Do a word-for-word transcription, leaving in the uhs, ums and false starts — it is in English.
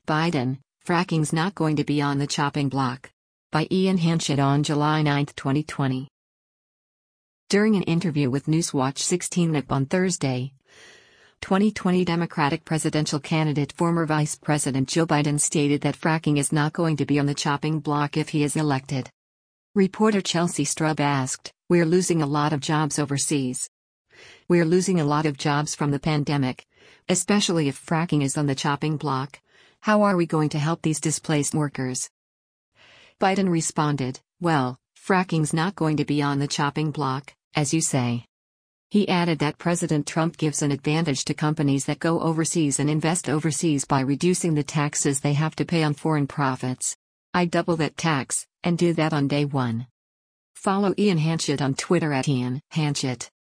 Biden, fracking's not going to be on the chopping block. By Ian Hanchett on July ninth, twenty twenty. During an interview with Newswatch sixteen N I P on Thursday, twenty twenty Democratic presidential candidate former Vice President Joe Biden stated that fracking is not going to be on the chopping block if he is elected. Reporter Chelsea Strub asked, "We're losing a lot of jobs overseas. We're losing a lot of jobs from the pandemic, especially if fracking is on the chopping block. How are we going to help these displaced workers?" Biden responded, "Well, fracking's not going to be on the chopping block, as you say." He added that President Trump gives an advantage to companies that go overseas and invest overseas by reducing the taxes they have to pay on foreign profits. "I double that tax, and do that on day one." Follow Ian Hanchett on Twitter at Ian Hanchett.